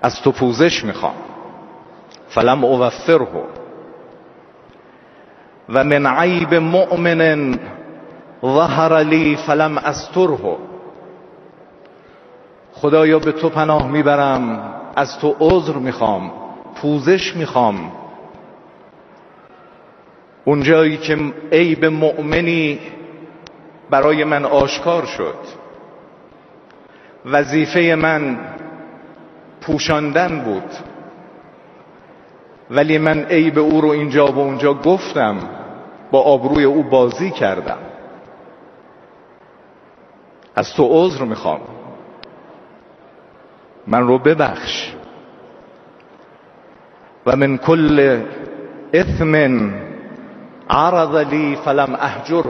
از تو پوزش میخوام. فلم اوفره و من عیب مؤمن ظهر لی فلم استره. خدایا به تو پناه میبرم، از تو عذر میخوام، پوزش میخوام. اونجایی که عیب مؤمنی برای من آشکار شد، وظیفه من پوشاندن بود، ولی من عیب او رو اینجا و اونجا گفتم، با آبروی او بازی کردم. از تو عذر میخوام، من رو ببخش. و من کل اثم عرض لی فلم اهجره.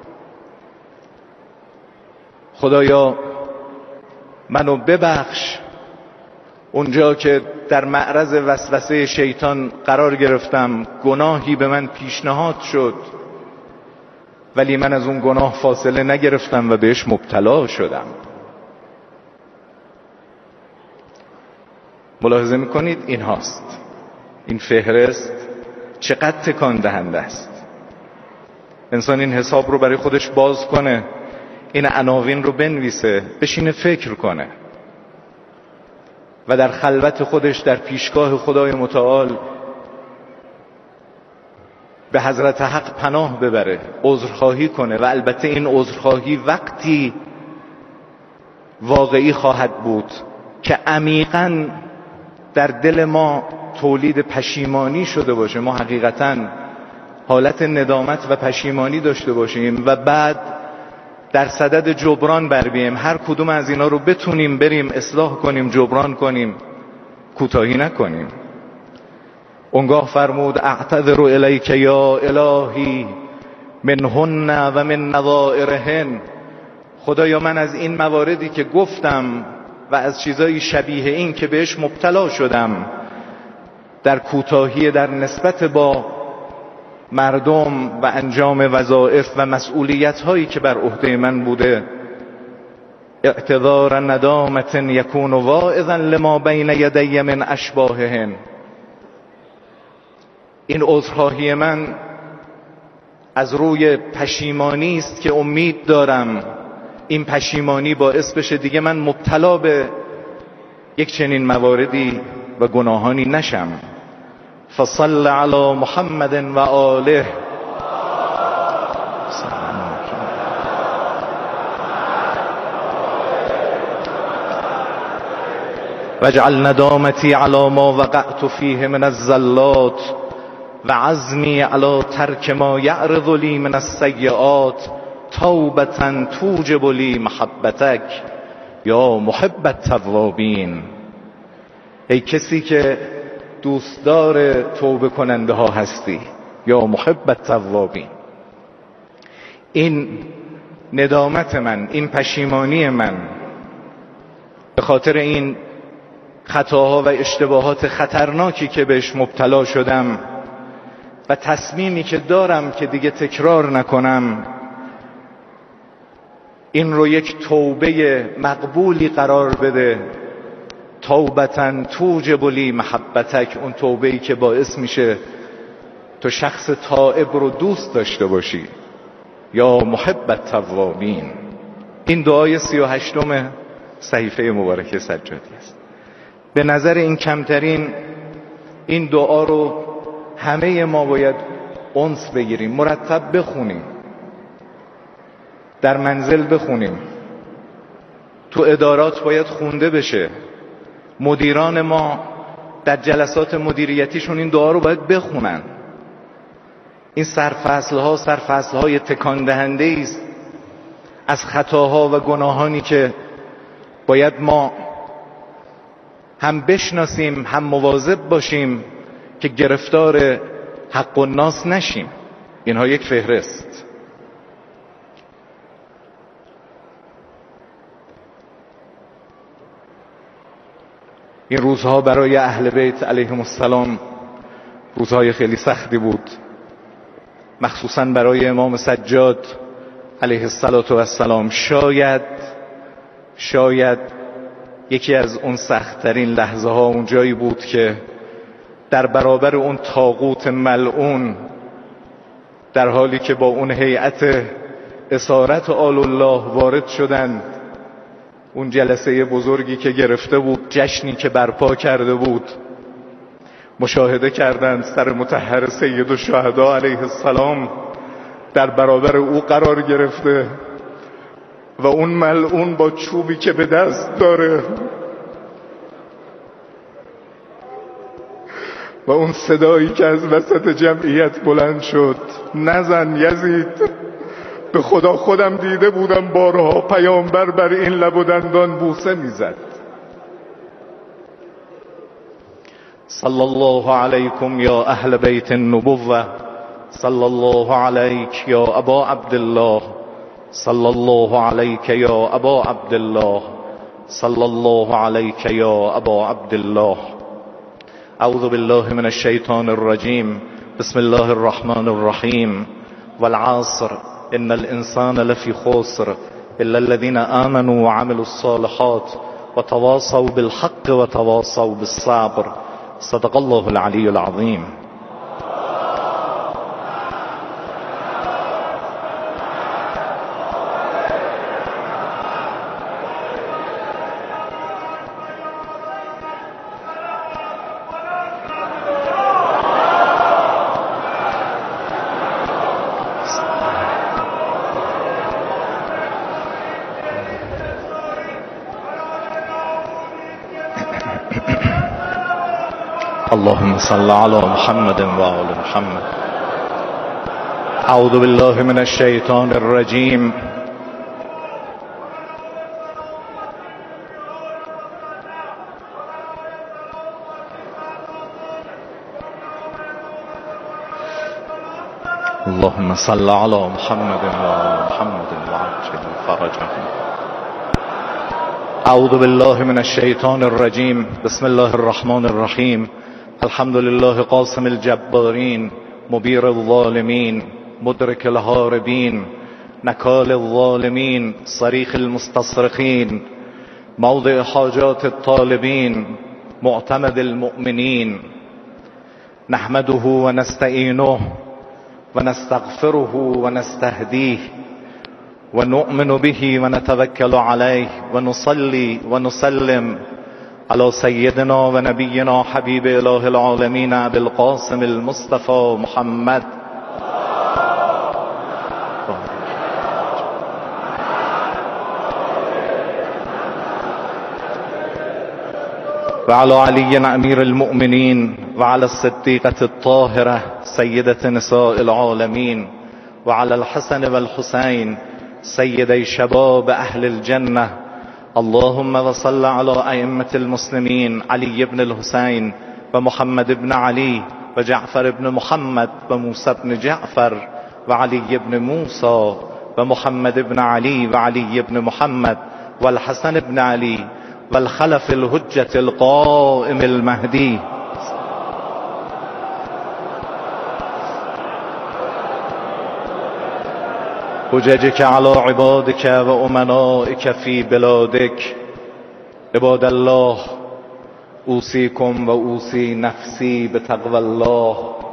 خدایا منو ببخش اونجا که در معرض وسوسه شیطان قرار گرفتم، گناهی به من پیشنهاد شد ولی من از اون گناه فاصله نگرفتم و بهش مبتلا شدم. ملاحظه میکنید این هاست، این فهرست چقدر تکان دهنده است. انسان این حساب رو برای خودش باز کنه، این عناوین رو بنویسه، بشینه فکر کنه و در خلوت خودش در پیشگاه خدای متعال به حضرت حق پناه ببره، عذرخواهی کنه. و البته این عذرخواهی وقتی واقعی خواهد بود که عمیقاً در دل ما تولید پشیمانی شده باشه، ما حقیقتاً حالت ندامت و پشیمانی داشته باشیم و بعد در صدد جبران بر بیاییم. هر کدوم از اینا رو بتونیم بریم اصلاح کنیم، جبران کنیم، کوتاهی نکنیم. اونگاه فرمود اعتذر الیک یا الهی منهن و من نظائرهن. خدایا من از این مواردی که گفتم و از چیزایی شبیه این که بهش مبتلا شدم در کوتاهی در نسبت با مردم و انجام وظایف و مسئولیت هایی که بر عهده من بوده، اعتذار ندامت یکون واعظا لما بین یدی من اشباههن. این عذرخواهی من از روی پشیمانی است که امید دارم این پشیمانی باعث بشه دیگه من مبتلا به یک چنین مواردی و گناهانی نشم. فصل علی محمد و آله واجعل ندامتی علی ما وقعت فیه من الزلات و عزمی علی ترک ما یعرض لی من السیئات توبة توجب لی محبتک یا محب التوابین. ای کسی که دوستدار توبه کننده ها هستی، یا محب التوابین، این ندامت من، این پشیمانی من به خاطر این خطاها و اشتباهات خطرناکی که بهش مبتلا شدم و تصمیمی که دارم که دیگه تکرار نکنم، این رو یک توبه مقبولی قرار بده. توبة توجب لی محبتک، اون توبه‌ای که باعث میشه تو شخص تائب رو دوست داشته باشی، یا محب التوابین. این دعای 38م صحیفه مبارکه سجادی است. به نظر این کمترین این دعا رو همه ما باید انس بگیریم، مرتب بخونیم، در منزل بخونیم، تو ادارات باید خونده بشه. مدیران ما در جلسات مدیریتیشون این دعا رو باید بخونن. این سرفصل‌های تکان دهنده است از خطاها و گناهانی که باید ما هم بشناسیم، هم مواظب باشیم که گرفتار حق الناس نشیم. اینها یک فهرست. این روزها برای اهل بیت علیهم السلام روزهای خیلی سختی بود، مخصوصا برای امام سجاد علیه السلام. شاید یکی از اون سخت‌ترین لحظه ها اون جایی بود که در برابر اون طاغوت ملعون، در حالی که با اون هیئت اسارت آل الله وارد شدند، اون جلسه بزرگی که گرفته بود، جشنی که برپا کرده بود، مشاهده کردند سر مطهر سید الشهدا علیه السلام در برابر او قرار گرفته و اون ملعون با چوبی که به دست داره و اون صدایی که از وسط جمعیت بلند شد: نزن یزید، به خدا خودم دیده بودم بارها پیامبر بر این لب و دندان بوسه میزد. صلی الله علیکم یا اهل بیت النبوة، صلی الله علیک یا ابا عبدالله، صلی الله علیک یا ابا عبدالله، صلی الله علیک یا ابا عبدالله. اعوذ بالله من الشیطان الرجیم، بسم الله الرحمن الرحیم. والعصر ان الانسان لفی خسر الا الذين آمنوا وعملوا الصالحات وتواصوا بالحق وتواصوا بالصبر. صدق الله العلی العظیم. اللهم صل على محمد و آل محمد. اعوذ بالله من الشیطان الرجیم. اللهم صل على محمد و آل محمد وعجل فرجهم. اعوذ بالله من الشیطان الرجیم. بسم الله الرحمن الرحیم. الحمد لله قاسم الجبارین، مبیر الظالمین، مدرک الهاربین، نکال الظالمین، صریخ المستصرخین، موضع حاجات الطالبین، معتمد المؤمنین. نحمده و نستعینه و نستغفره و نستهدیه و نؤمن به و نتوکل علیه و نصلی و نسلم على سیدنا و نبینا حبیب اله العالمین ابی القاسم المصطفى محمد و على علی امیر المؤمنین و على الصدیقة الطاهرة سیدة نساء العالمین و على الحسن و الحسین سیدی شباب اهل الجنة. اللهم وصل على ائمة المسلمين علي بن الحسين ومحمد بن علي وجعفر بن محمد وموسى بن جعفر وعلي بن موسى ومحمد بن علي وعلي بن محمد والحسن بن علي والخلف الحجة القائم المهدي. حججك على عبادك و امنائك في بلادك. عباد الله، اوصیکم و اوصی نفسی به تقوی الله.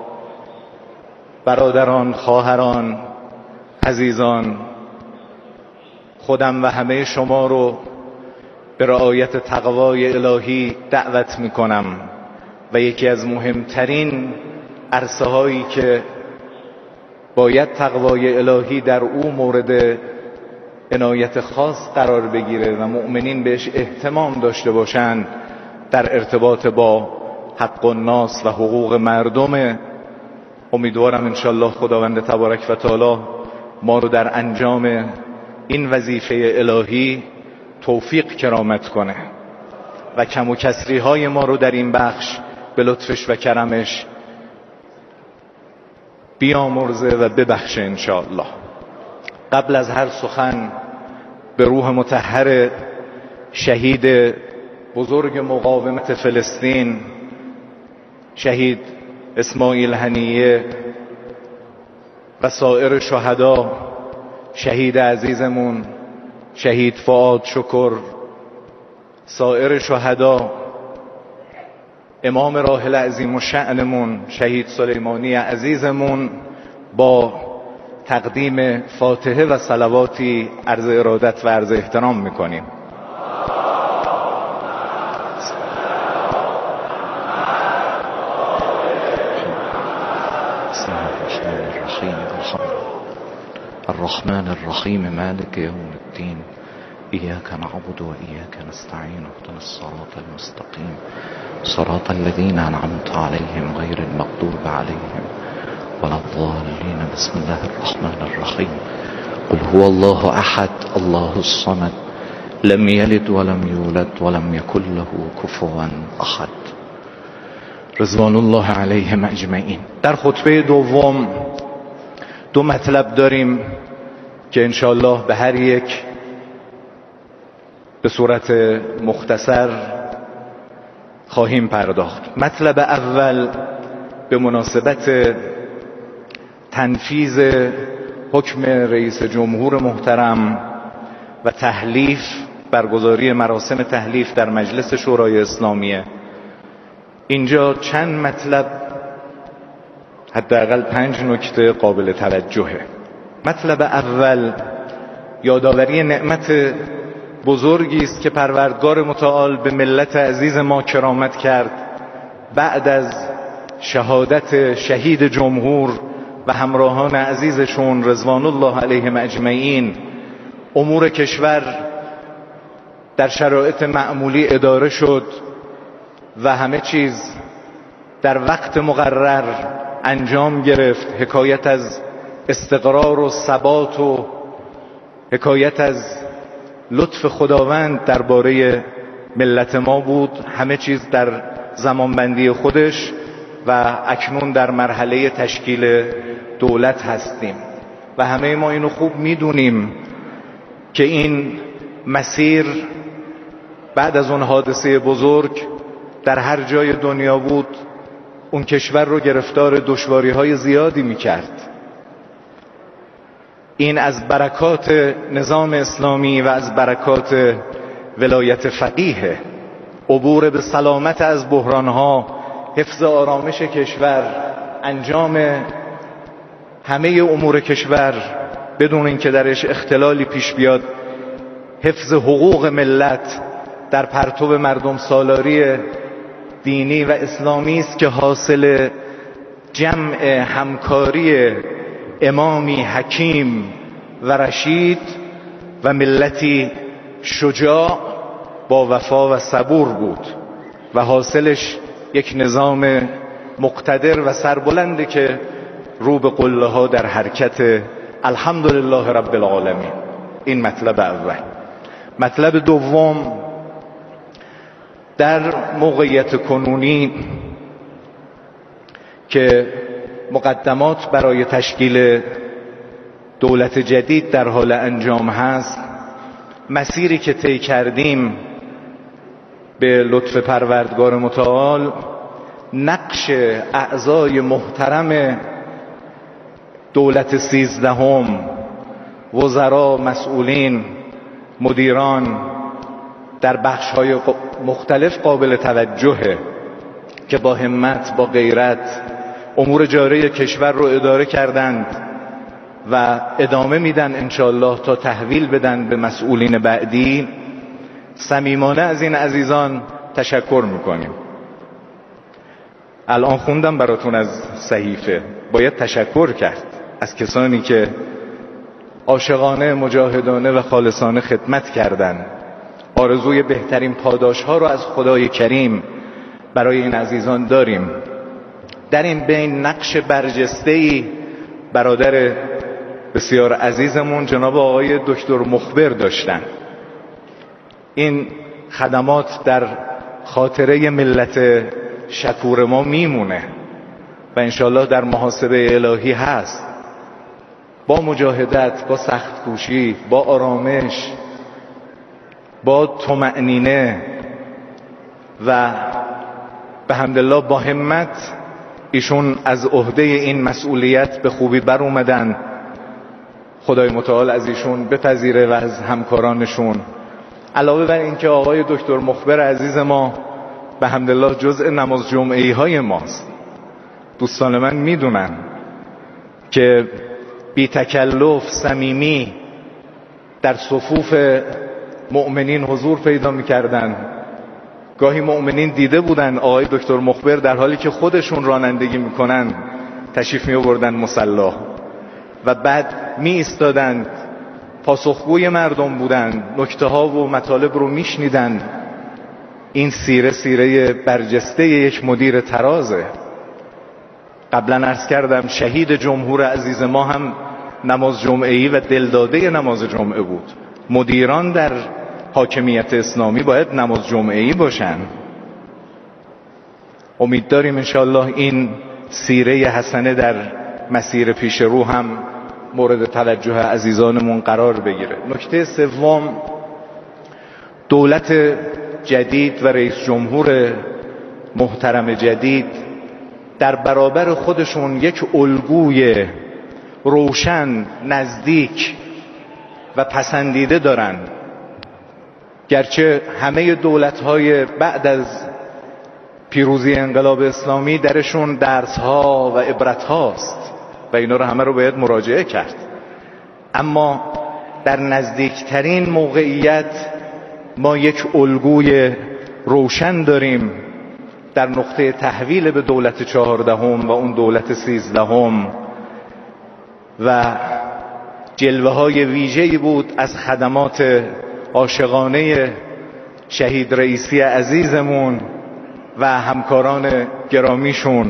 برادران، خواهران، عزیزان، خودم و همه شما رو به رعایت تقوای الهی دعوت میکنم و یکی از مهمترین عرصه هایی که باید تقوای الهی در او مورد عنایت خاص قرار بگیره و مؤمنین بهش اهتمام داشته باشند در ارتباط با حق الناس و حقوق مردم. امیدوارم انشالله خداوند تبارک و تعالی ما رو در انجام این وظیفه الهی توفیق کرامت کنه و کم و کسری های ما رو در این بخش به لطفش و کرمش بیامرزه و ببخشه انشاءالله. قبل از هر سخن به روح مطهر شهید بزرگ مقاومت فلسطین، شهید اسماعیل هنیه و سایر شهدا، شهید عزیزمون شهید فؤاد شکر سایر شهدا، امام راحل عظیم الشأنمون شهید سلیمانی عزیزمون، با تقدیم فاتحه و صلواتی عرض ارادت و عرض احترام میکنیم. الرحمن الرحیم مالک یوم الدین إياك نعبد وإياك نستعين اهدنا الصراط المستقيم صراط الذين أنعمت عليهم غير المغضوب عليهم ولا الضالين. بسم الله الرحمن الرحيم. قل هو الله أحد الله الصمد لم يلد ولم يولد ولم يكن له كفوا أحد. رضوان الله علیهم اجمعین. در خطبه دوم دو مطلب داریم که انشاءالله به هر یک به صورت مختصر خواهیم پرداخت. مطلب اول به مناسبت تنفیذ حکم رئیس جمهور محترم و تحلیف، برگزاری مراسم تحلیف در مجلس شورای اسلامیه. اینجا چند مطلب، حداقل 5 نکته قابل توجهه. مطلب اول یادآوری نعمت بزرگی است که پروردگار متعال به ملت عزیز ما کرامت کرد بعد از شهادت شهید جمهور و همراهان عزیزشون رضوان الله علیهم اجمعین. امور کشور در شرایط معمولی اداره شد و همه چیز در وقت مقرر انجام گرفت. حکایت از استقرار و ثبات و حکایت از لطف خداوند درباره ملت ما بود. همه چیز در زمانبندی خودش و اکنون در مرحله تشکیل دولت هستیم و همه ما اینو خوب میدونیم که این مسیر بعد از اون حادثه بزرگ در هر جای دنیا بود اون کشور رو گرفتار دشواری‌های زیادی میکرد. این از برکات نظام اسلامی و از برکات ولایت فقیه، عبور به سلامت از بحرانها، حفظ آرامش کشور، انجام همه امور کشور بدون اینکه درش اختلالی پیش بیاد، حفظ حقوق ملت در پرتو مردم سالاری دینی و اسلامی است که حاصل جمع همکاری امامی حکیم و رشید و ملتی شجاع با وفا و صبور بود و حاصلش یک نظام مقتدر و سربلنده که رو به قله ها در حرکت. الحمدلله رب العالمین. این مطلب اول. مطلب دوم، در موقعیت کنونی که مقدمات برای تشکیل دولت جدید در حال انجام هست، مسیری که طی کردیم به لطف پروردگار متعال، نقش اعضای محترم دولت 13، وزرا، مسئولین، مدیران در بخش‌های مختلف قابل توجهه که با همت، با غیرت امور جاری کشور رو اداره کردند و ادامه میدن انشاءالله تا تحویل بدن به مسئولین بعدی. صمیمانه از این عزیزان تشکر میکنیم. الان خوندم براتون از صحیفه، باید تشکر کرد از کسانی که عاشقانه، مجاهدانه و خالصانه خدمت کردند. آرزوی بهترین پاداش ها رو از خدای کریم برای این عزیزان داریم. در این بین نقش برجسته‌ای برادر بسیار عزیزمون جناب آقای دکتر مخبر داشتن. این خدمات در خاطره ملت شکور ما میمونه و انشالله در محاسبه الهی هست. با مجاهدت، با سخت کوشی، با آرامش، با طمأنینه و به حمدالله با همت ایشون از عهده این مسئولیت به خوبی بر اومدن. خدای متعال از ایشون بپذیره و از همکارانشون. علاوه بر اینکه آقای دکتر مخبر عزیز ما به حمدالله جزء نماز جمعه‌ای های ماست، دوستان من میدونن که بی تکلف صمیمی در صفوف مؤمنین حضور پیدا میکردن. گاهی مؤمنین دیده بودن آقای دکتر مخبر در حالی که خودشون رانندگی میکنن تشریف میآوردن مصلی و بعد می ایستادن، پاسخگوی مردم بودن، نکته ها و مطالب رو میشنیدن. این سیره برجسته یک مدیر ترازه. قبلا عرض کردم شهید جمهور عزیز ما هم نماز جمعه‌ای و دلداده نماز جمعه بود. مدیران در حاکمیت اسلامی باید نماز جمعه‌ای باشن. امید داریم انشاءالله این سیره حسنه در مسیر پیش رو هم مورد توجه عزیزانمون قرار بگیره. نکته سوم، دولت جدید و رئیس جمهور محترم جدید در برابر خودشون یک الگوی روشن، نزدیک و پسندیده دارن. گرچه همه دولت‌های بعد از پیروزی انقلاب اسلامی درشون درس‌ها و عبرت‌هاست و اینا رو همه رو باید مراجعه کرد، اما در نزدیکترین موقعیت ما یک الگوی روشن داریم در نقطه تحویل به دولت 14 و اون دولت 13 و جلوه های ویژه‌ای بود از خدمات عاشقانه شهید رئیسی عزیزمون و همکاران گرامیشون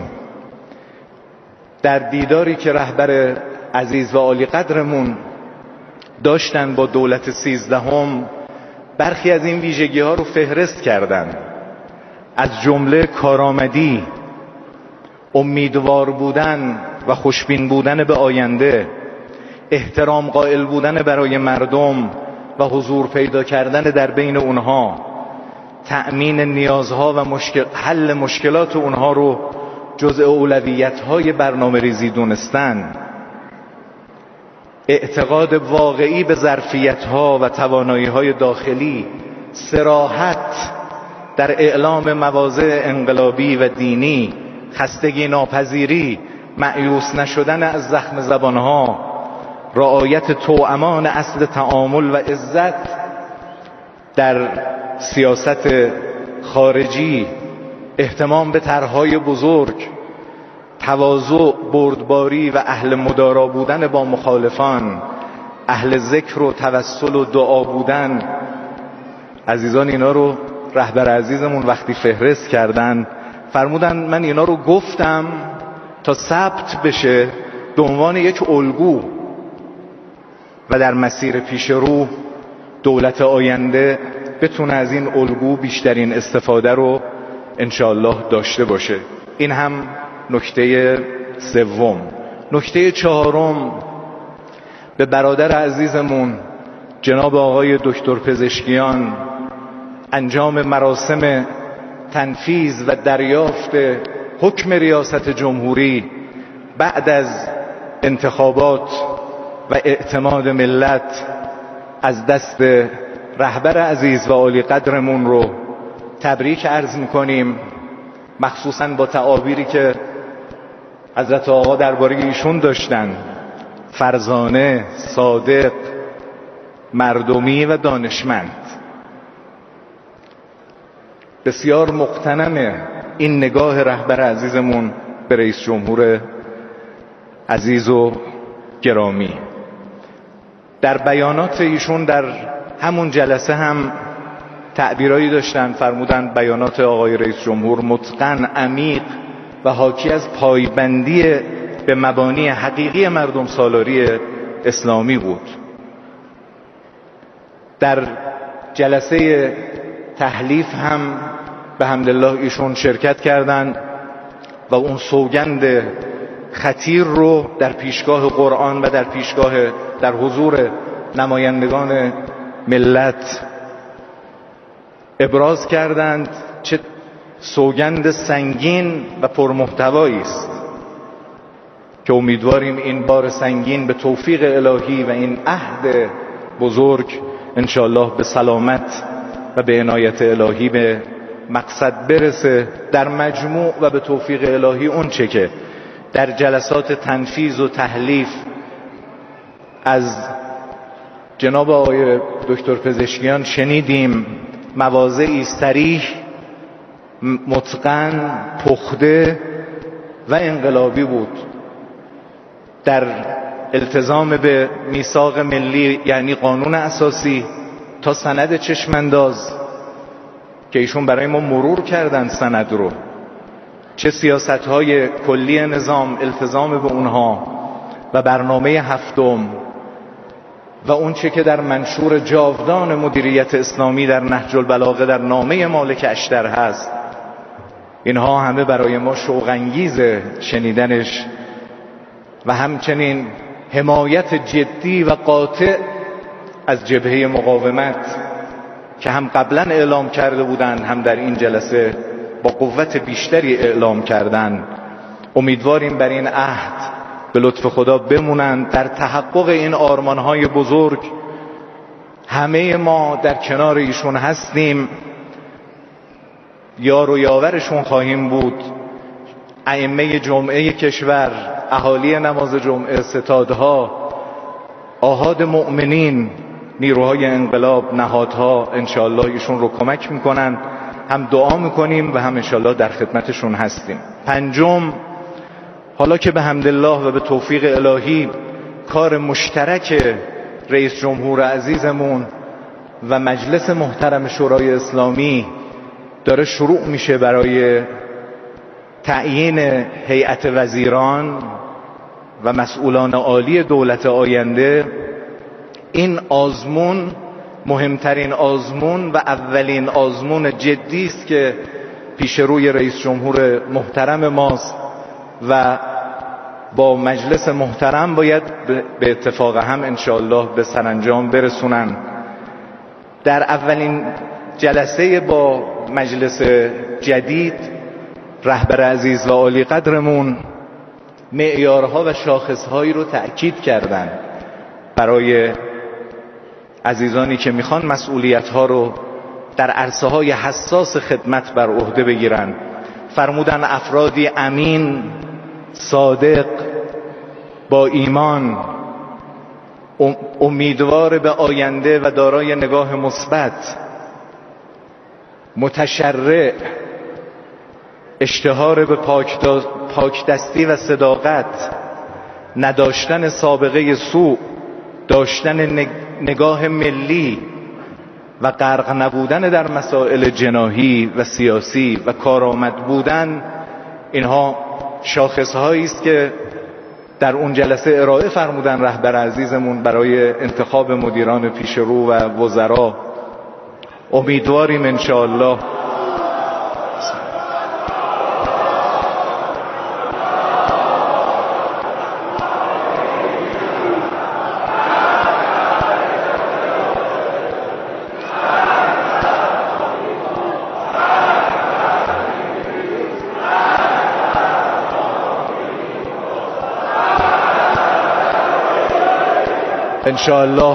در دیداری که رهبر عزیز و عالی قدرمون داشتن با دولت 13. برخی از این ویژگی ها رو فهرست کردن، از جمله کارآمدی، امیدوار بودن و خوشبین بودن به آینده، احترام قائل بودن برای مردم و حضور پیدا کردن در بین اونها، تأمین نیازها و حل مشکلات اونها رو جزء اولویت‌های برنامه ریزی دونستن، اعتقاد واقعی به ظرفیت‌ها و توانایی‌های داخلی، صراحت در اعلام مواضع انقلابی و دینی، خستگی ناپذیری، مایوس نشدن از زخم زبانها، رعایت توامان اصل تعامل و عزت در سیاست خارجی، اهتمام به طرح‌های بزرگ، تواضع، بردباری و اهل مدارا بودن با مخالفان، اهل ذکر و توسل و دعا بودن. عزیزان اینا رو رهبر عزیزمون وقتی فهرست کردن فرمودن من اینا رو گفتم تا ثبت بشه به عنوان یک الگو و در مسیر پیش رو دولت آینده بتونه از این الگو بیشترین استفاده رو انشاءالله داشته باشه. این هم نکته سوم. نکته چهارم، به برادر عزیزمون جناب آقای دکتر پزشکیان انجام مراسم تنفیذ و دریافت حکم ریاست جمهوری بعد از انتخابات و اعتماد ملت از دست رهبر عزیز و عالی قدرمون رو تبریک عرض میکنیم، مخصوصا با تعابیری که حضرت آقا درباره ایشون داشتن: فرزانه، صادق، مردمی و دانشمند. بسیار مغتنم این نگاه رهبر عزیزمون به رئیس جمهور عزیز و گرامی. در بیانات ایشون در همون جلسه هم تعبیرایی داشتن، فرمودن بیانات آقای رئیس جمهور متقن، عمیق و حاکی از پایبندی به مبانی حقیقی مردم سالاری اسلامی بود. در جلسه تحلیف هم به حمدالله ایشون شرکت کردند و اون سوگند خطیر رو در پیشگاه قرآن و در حضور نمایندگان ملت ابراز کردند. چه سوگند سنگین و پرمحتوایی است که امیدواریم این بار سنگین به توفیق الهی و این عهد بزرگ انشاءالله به سلامت و به عنایت الهی به مقصد برسه در مجموع و به توفیق الهی. اون چه که در جلسات تنفیذ و تحلیف از جناب آقای دکتر پزشکیان شنیدیم، مواضعی صریح، متقن، پخته و انقلابی بود در التزام به میثاق ملی، یعنی قانون اساسی، تا سند چشمانداز که ایشون برای ما مرور کردن سند رو، چه سیاست‌های کلی نظام، التزام به اونها و برنامه هفتم و اون چه که در منشور جاودان مدیریت اسلامی در نهج البلاغه در نامه مالک اشتر هست. اینها همه برای ما شوق انگیز شنیدنش و همچنین حمایت جدی و قاطع از جبهه مقاومت که هم قبلا اعلام کرده بودند، هم در این جلسه با قوت بیشتری اعلام کردند. امیدواریم بر این عهد به لطف خدا بمونند. در تحقق این آرمانهای بزرگ همه ما در کنار ایشون هستیم، یار و یاورشون خواهیم بود. ائمه جمعه کشور، اهالی نماز جمعه، ستادها، آحاد مؤمنین، نیروهای انقلاب، نهادها انشاءالله ایشون رو کمک میکنن. هم دعا میکنیم و هم انشاءالله در خدمتشون هستیم. پنجم، حالا که به حمدالله و به توفیق الهی کار مشترک رئیس جمهور عزیزمون و مجلس محترم شورای اسلامی داره شروع میشه برای تعیین هیئت وزیران و مسئولان عالی دولت آینده، این آزمون مهمترین آزمون و اولین آزمون جدی است که پیش روی رئیس جمهور محترم ماست و با مجلس محترم باید به اتفاق هم انشاءالله به سرانجام برسونن. در اولین جلسه با مجلس جدید رهبر عزیز و عالی قدرمون معیارها و شاخصهایی رو تأکید کردن برای عزیزانی که میخوان مسئولیت‌ها رو در عرصه‌های حساس خدمت بر عهده بگیرن. فرمودن افرادی امین، صادق، با ایمان، امیدوار به آینده و دارای نگاه مثبت، متشرع، اشتهار به پاکدستی و صداقت، نداشتن سابقه سوء، داشتن نگاه ملی و غرق نبودن در مسائل جناحی و سیاسی و کارآمد بودن. اینها شاخصهایی است که در اون جلسه ارائه فرمودن رهبر عزیزمون برای انتخاب مدیران پیشرو و وزرا. امیدواریم انشاءالله انشاءالله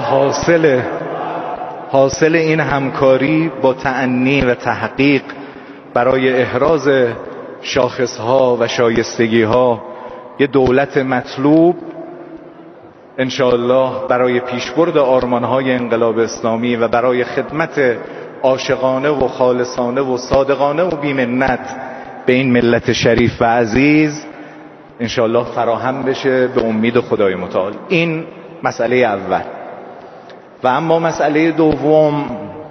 حاصل این همکاری با تأنی و تحقیق برای احراز شاخصها و شایستگیها یه دولت مطلوب انشاءالله برای پیشبرد آرمانهای انقلاب اسلامی و برای خدمت عاشقانه و خالصانه و صادقانه و بی‌منت به این ملت شریف و عزیز انشاءالله فراهم بشه به امید خدای متعال. این مسئله اول. و اما مسئله دوم،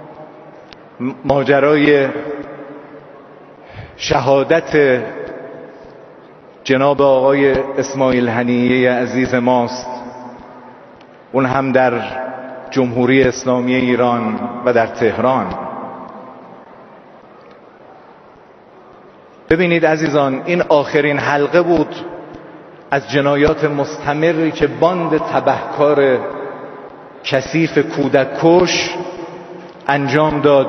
ماجرای شهادت جناب آقای اسماعیل هنیه عزیز ماست، اون هم در جمهوری اسلامی ایران و در تهران. ببینید عزیزان، این آخرین حلقه بود از جنایات مستمری که باند تبهکار کثیف کودک کش انجام داد.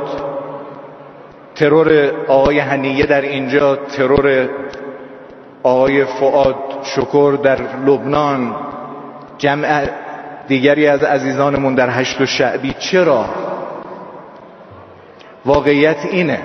ترور آقای هنیه در اینجا، ترور آقای فؤاد شکر در لبنان، جمع دیگری از عزیزانمون در 8 شعبی. چرا؟ واقعیت اینه.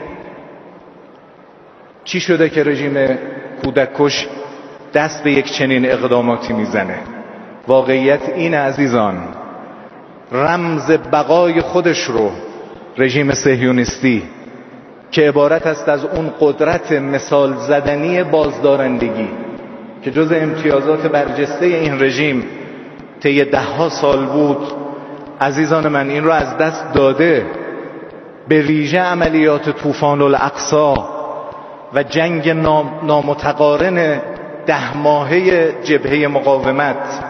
چی شده که رژیم کودککش دست به یک چنین اقداماتی میزنه؟ واقعیت اینه عزیزان، رمز بقای خودش رو رژیم صهیونیستی که عبارت است از اون قدرت مثال زدنی بازدارندگی که جز امتیازات برجسته این رژیم طی 10 سال بود، عزیزان من این رو از دست داده. به ویژه عملیات طوفان الاقصی و جنگ نامتقارن 10 ماهه جبهه مقاومت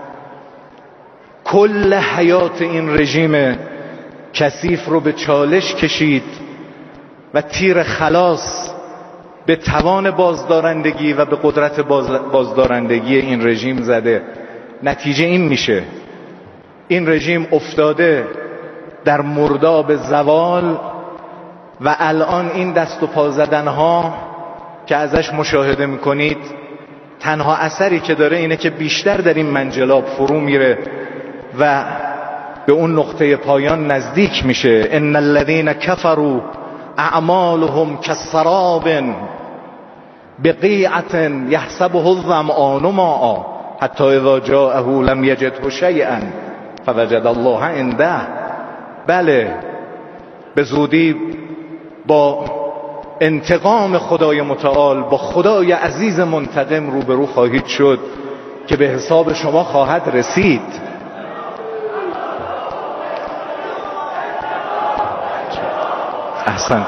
کل حیات این رژیم کثیف رو به چالش کشید و تیر خلاص به توان بازدارندگی و به قدرت بازدارندگی این رژیم زده. نتیجه این میشه این رژیم افتاده در مرداب زوال و الان این دست و پا زدنها که ازش مشاهده میکنید تنها اثری که داره اینه که بیشتر در این منجلاب فرو میره و به اون نقطه پایان نزدیک میشه. ان الذين كفروا اعمالهم كسراب بقيعة يحسبه الظمآن ماء حتى اذا جاءه لم يجده شيئا فوجد الله عنده. بله، به زودی با انتقام خدای متعال، با خدای عزیز منتقم روبرو خواهید شد که به حساب شما خواهد رسید. احسنت.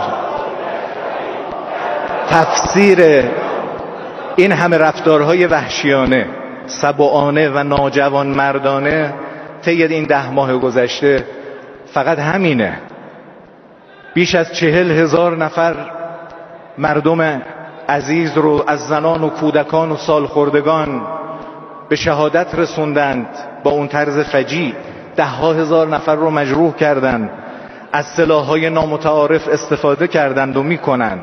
تفسیر این همه رفتارهای وحشیانه، سبعانه و ناجوان مردانه طی این 10 ماه گذشته فقط همینه. بیش از 40,000 نفر مردم عزیز رو از زنان و کودکان و سالخوردگان به شهادت رسوندند. با اون طرز فجیع 10,000 نفر رو مجروح کردند، از سلاح‌های نامتعارف استفاده کردند و میکنند.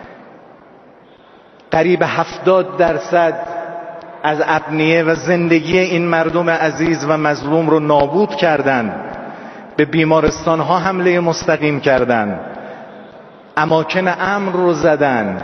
قریب 70% از ابنیه و زندگی این مردم عزیز و مظلوم رو نابود کردند. به بیمارستان‌ها حمله مستقیم کردند، اماکن امن رو زدن،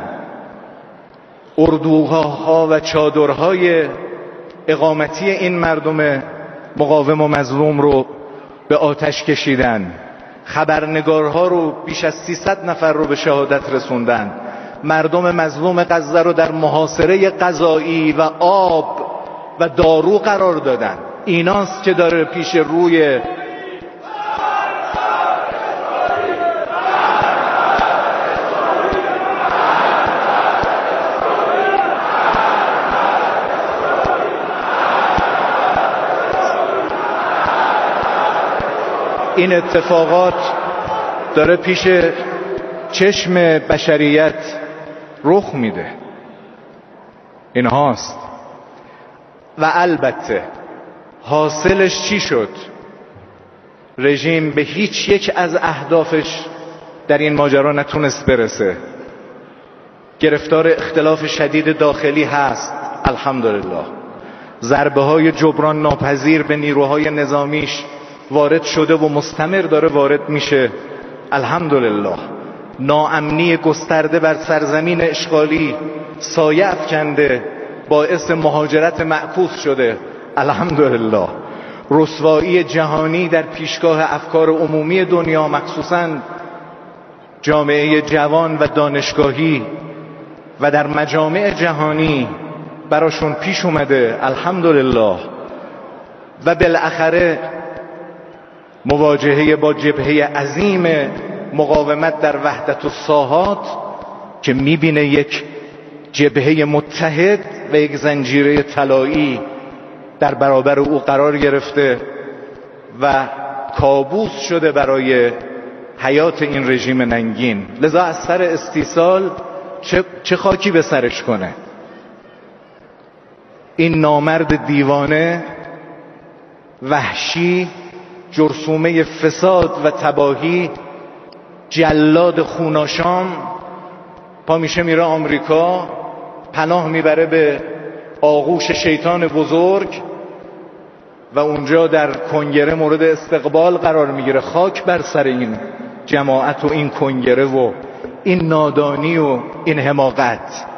اردوگاه‌ها و چادرهای اقامتی این مردم مقاوم و مظلوم رو به آتش کشیدن. خبرنگارها رو بیش از 300 نفر رو به شهادت رسوندن. مردم مظلوم غزه رو در محاصره غذایی و آب و دارو قرار دادن. ایناست که داره پیش روی این اتفاقات داره پیش چشم بشریت رخ میده. اینهاست. و البته حاصلش چی شد؟ رژیم به هیچ یک از اهدافش در این ماجرا نتونست برسه. گرفتار اختلاف شدید داخلی هست، الحمدلله. ضربه های جبران ناپذیر به نیروهای نظامیش وارد شده و مستمر داره وارد میشه، الحمدلله. ناامنی گسترده بر سرزمین اشغالی سایه افکنده، باعث مهاجرت معکوس شده، الحمدلله. رسوایی جهانی در پیشگاه افکار عمومی دنیا، مخصوصاً جامعه جوان و دانشگاهی و در مجامع جهانی براشون پیش اومده، الحمدلله. و بالاخره مواجهه با جبهه عظیم مقاومت در وحدت الساحات که میبینه یک جبهه متحد و یک زنجیره طلایی در برابر او قرار گرفته و کابوس شده برای حیات این رژیم ننگین. لذا از سر استیصال چه خاکی به سرش کنه. این نامرد دیوانه، وحشی، جرثومه فساد و تباهی، جلاد خوناشام، پا میشه میره آمریکا، پناه میبره به آغوش شیطان بزرگ و اونجا در کنگره مورد استقبال قرار میگیره. خاک بر سر این جماعت و این کنگره و این نادانی و این حماقت.